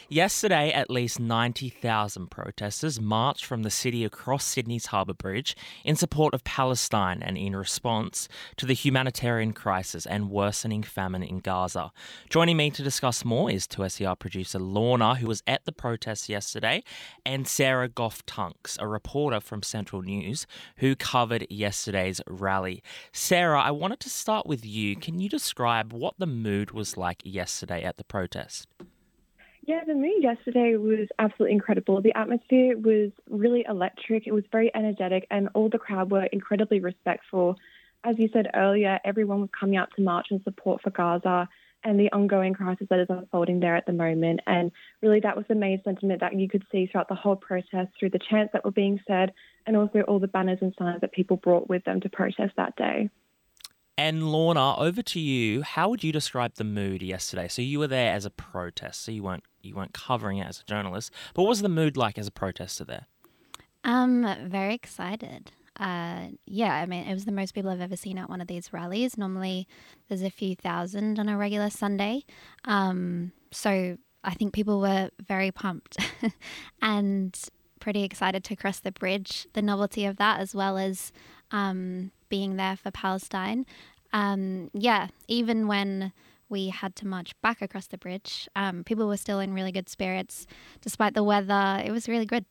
Yesterday, at least 90,000 protesters marched from the city across Sydney's Harbour Bridge in support of Palestine and in response to the humanitarian crisis and worsening famine in Gaza. Joining me to discuss more is 2SER producer Lorna, who was at the protests yesterday, and Sarah Goff-Tunks, a reporter from Central News, who covered yesterday's rally. Sarah, I wanted to start with you. Can you describe what the mood was like yesterday at the protest? Yeah, the mood yesterday was absolutely incredible. The atmosphere was really electric. It was very energetic, and all the crowd were incredibly respectful. As you said earlier, everyone was coming out to march in support for Gaza and the ongoing crisis that is unfolding there at the moment. And really, that was the main sentiment that you could see throughout the whole protest, through the chants that were being said, and also all the banners and signs that people brought with them to protest that day. And Lorna, over to you. How would you describe the mood yesterday? So you were there as a protest, so you weren't covering it as a journalist. But what was the mood like as a protester there? Very excited. I mean, it was the most people I've ever seen at one of these rallies. Normally, there's a few thousand on a regular Sunday. So I think people were very pumped and pretty excited to cross the bridge. The novelty of that, as well as being there for Palestine. Even when we had to march back across the bridge, people were still in really good spirits despite the weather. It was really good.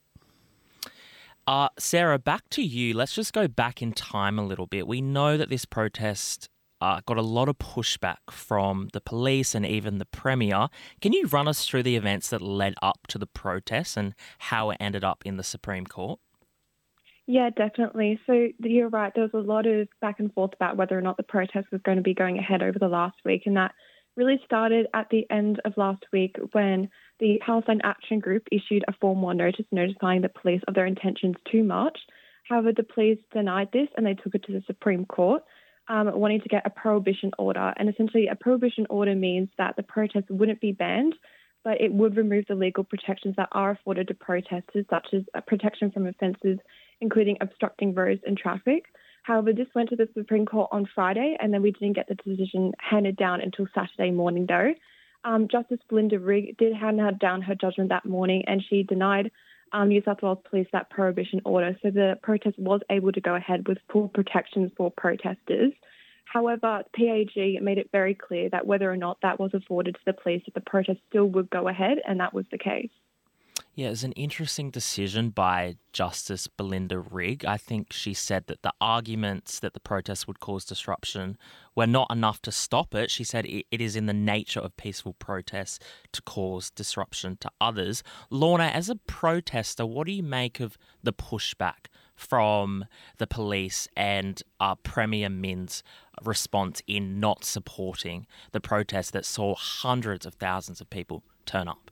Sarah, back to you. Let's just go back in time a little bit. We know that this protest got a lot of pushback from the police and even the Premier. Can you run us through the events that led up to the protest and how it ended up in the Supreme Court? Yeah, definitely. So you're right. There was a lot of back and forth about whether or not the protest was going to be going ahead over the last week. And that really started at the end of last week when the Palestine Action Group issued a formal notice notifying the police of their intentions to march. However, the police denied this and they took it to the Supreme Court, wanting to get a prohibition order. And essentially, a prohibition order means that the protest wouldn't be banned, but it would remove the legal protections that are afforded to protesters, such as protection from offences including obstructing roads and traffic. However, this went to the Supreme Court on Friday, and then we didn't get the decision handed down until Saturday morning, though. Justice Belinda Rigg did hand down her judgment that morning, and she denied New South Wales Police that prohibition order. So the protest was able to go ahead with full protections for protesters. However, PAG made it very clear that whether or not that was afforded to the police, that the protest still would go ahead, and that was the case. Yeah, it was an interesting decision by Justice Belinda Rigg. I think she said that the arguments that the protest would cause disruption were not enough to stop it. She said it is in the nature of peaceful protests to cause disruption to others. Lorna, as a protester, what do you make of the pushback from the police and Premier Min's response in not supporting the protest that saw hundreds of thousands of people turn up?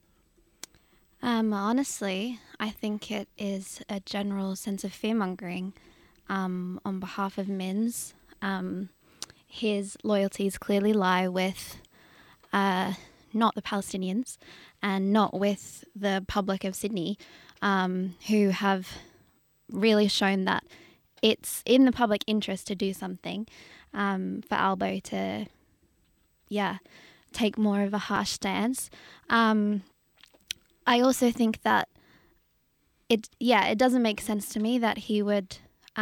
Honestly, I think it is a general sense of fear-mongering on behalf of Minns. His loyalties clearly lie with not the Palestinians and not with the public of Sydney, who have really shown that it's in the public interest to do something for Albo to, take more of a harsh stance. I also think that it doesn't make sense to me that he would,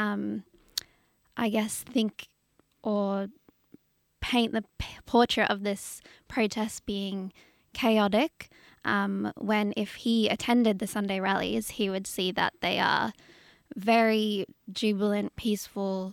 think or paint the portrait of this protest being chaotic, when if he attended the Sunday rallies, he would see that they are very jubilant, peaceful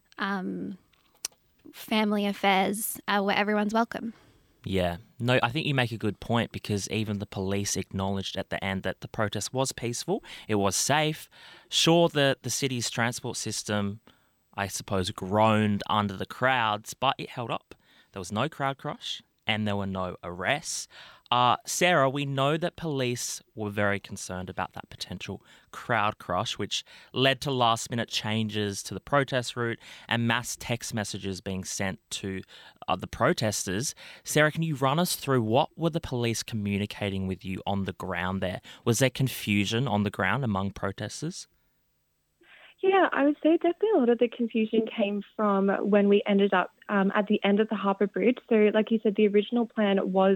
family affairs where everyone's welcome. Yeah. No, I think you make a good point because even the police acknowledged at the end that the protest was peaceful. It was safe. Sure, the city's transport system, I suppose, groaned under the crowds, but it held up. There was no crowd crush and there were no arrests. Sarah, we know that police were very concerned about that potential crowd crush, which led to last-minute changes to the protest route and mass text messages being sent to the protesters. Sarah, can you run us through what were the police communicating with you on the ground there? Was there confusion on the ground among protesters? Yeah, I would say definitely a lot of the confusion came from when we ended up at the end of the Harbour Bridge. So like you said, the original plan was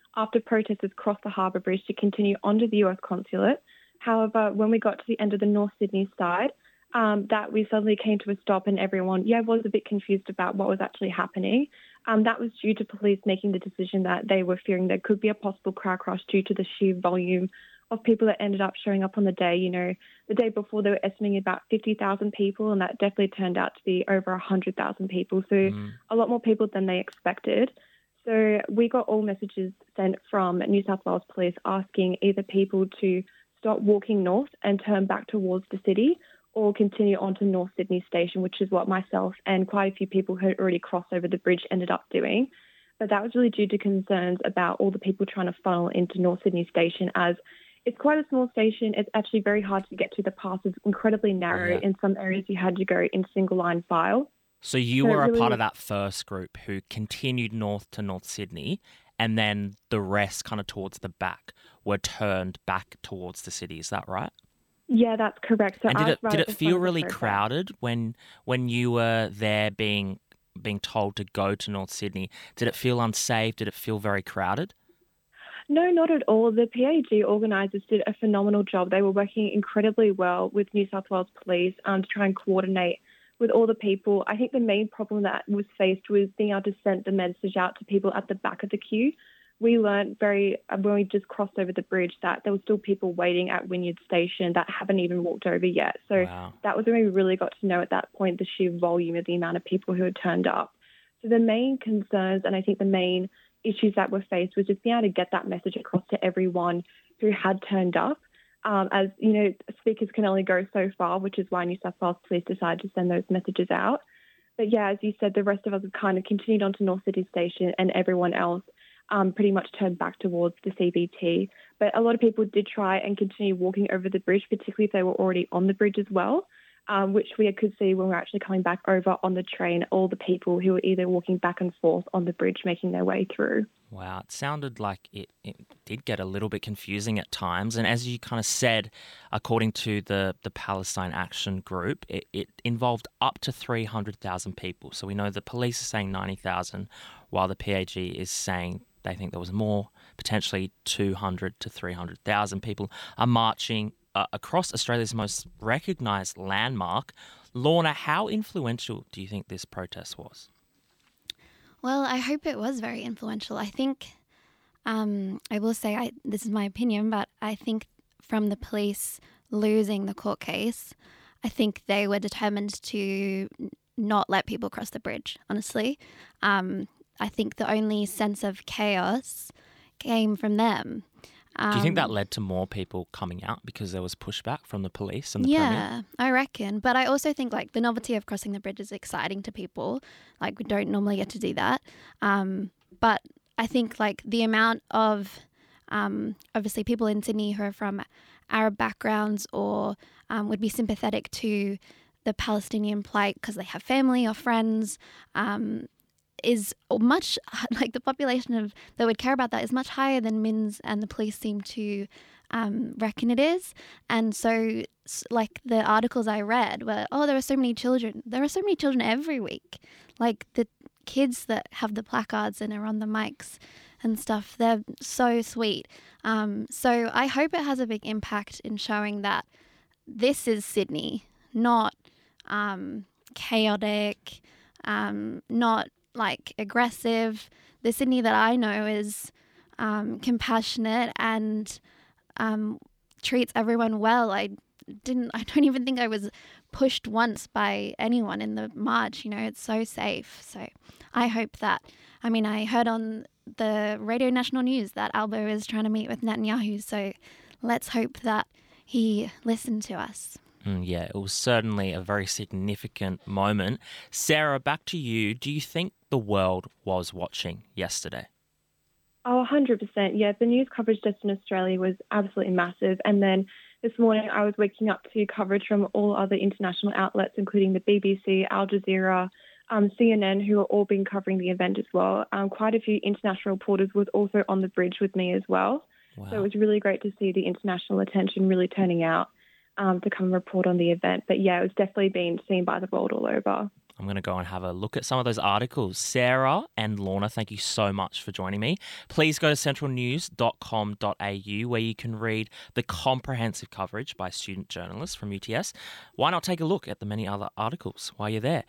after protesters crossed the Harbour Bridge to continue onto the US consulate. However, when we got to the end of the North Sydney side, that we suddenly came to a stop and everyone, was a bit confused about what was actually happening. That was due to police making the decision that they were fearing there could be a possible crowd crush due to the sheer volume of people that ended up showing up on the day. The day before they were estimating about 50,000 people, and that definitely turned out to be over 100,000 people. So a lot more people than they expected. So we got all messages sent from New South Wales Police asking either people to stop walking north and turn back towards the city or continue on to North Sydney Station, which is what myself and quite a few people who had already crossed over the bridge ended up doing. But that was really due to concerns about all the people trying to funnel into North Sydney Station, as it's quite a small station. It's actually very hard to get to. The path is incredibly narrow. Yeah. In some areas, you had to go in single line file. So you were a part of that first group who continued north to North Sydney, and then the rest kind of towards the back were turned back towards the city. Is that right? Yeah, that's correct. So And did it feel really crowded when you were there being told to go to North Sydney? Did it feel unsafe? Did it feel very crowded? No, not at all. The PAG organisers did a phenomenal job. They were working incredibly well with New South Wales Police to try and coordinate with all the people. I think the main problem that was faced was being able to send the message out to people at the back of the queue. We learned when we just crossed over the bridge that there were still people waiting at Wynyard Station that haven't even walked over yet. So That was when we really got to know at that point the sheer volume of the amount of people who had turned up. So the main concerns and I think the main issues that were faced was just being able to get that message across to everyone who had turned up. As you know, speakers can only go so far, which is why New South Wales Police decided to send those messages out. But yeah, as you said, the rest of us have kind of continued on to North City Station, and everyone else pretty much turned back towards the CBT. But a lot of people did try and continue walking over the bridge, particularly if they were already on the bridge as well, which we could see when we were actually coming back over on the train, all the people who were either walking back and forth on the bridge making their way through. Wow, it sounded like it did get a little bit confusing at times. And as you kind of said, according to the Palestine Action Group, it involved up to 300,000 people. So we know the police are saying 90,000, while the PAG is saying they think there was more, potentially 200 to 300,000 people are marching across Australia's most recognised landmark. Lorna, how influential do you think this protest was? Well, I hope it was very influential. I think, I will say, this is my opinion, but I think from the police losing the court case, I think they were determined to not let people cross the bridge, honestly. I think the only sense of chaos came from them. Do you think that led to more people coming out because there was pushback from the police and the Premier? Yeah, I reckon. But I also think the novelty of crossing the bridge is exciting to people. We don't normally get to do that. But I think the amount of obviously people in Sydney who are from Arab backgrounds or would be sympathetic to the Palestinian plight because they have family or friends is much, the population that would care about that is much higher than MINS and the police seem to reckon it is. And so the articles I read were, there are so many children. There are so many children every week. The kids that have the placards and are on the mics and stuff, they're so sweet. So I hope it has a big impact in showing that this is Sydney, not chaotic, not aggressive. The Sydney that I know is compassionate and treats everyone well. I don't even think I was pushed once by anyone in the march. It's so safe. So I hope that, I heard on the Radio National News that Albo is trying to meet with Netanyahu. So let's hope that he listened to us. Yeah, it was certainly a very significant moment. Sarah, back to you. Do you think the world was watching yesterday? Oh, 100%. Yeah, the news coverage just in Australia was absolutely massive. And then this morning I was waking up to coverage from all other international outlets, including the BBC, Al Jazeera, CNN, who are all been covering the event as well. Quite a few international reporters was also on the bridge with me as well. Wow. So it was really great to see the international attention really turning out to come and report on the event. But yeah, it was definitely being seen by the world all over. I'm going to go and have a look at some of those articles. Sarah and Lorna, thank you so much for joining me. Please go to centralnews.com.au where you can read the comprehensive coverage by student journalists from UTS. Why not take a look at the many other articles while you're there?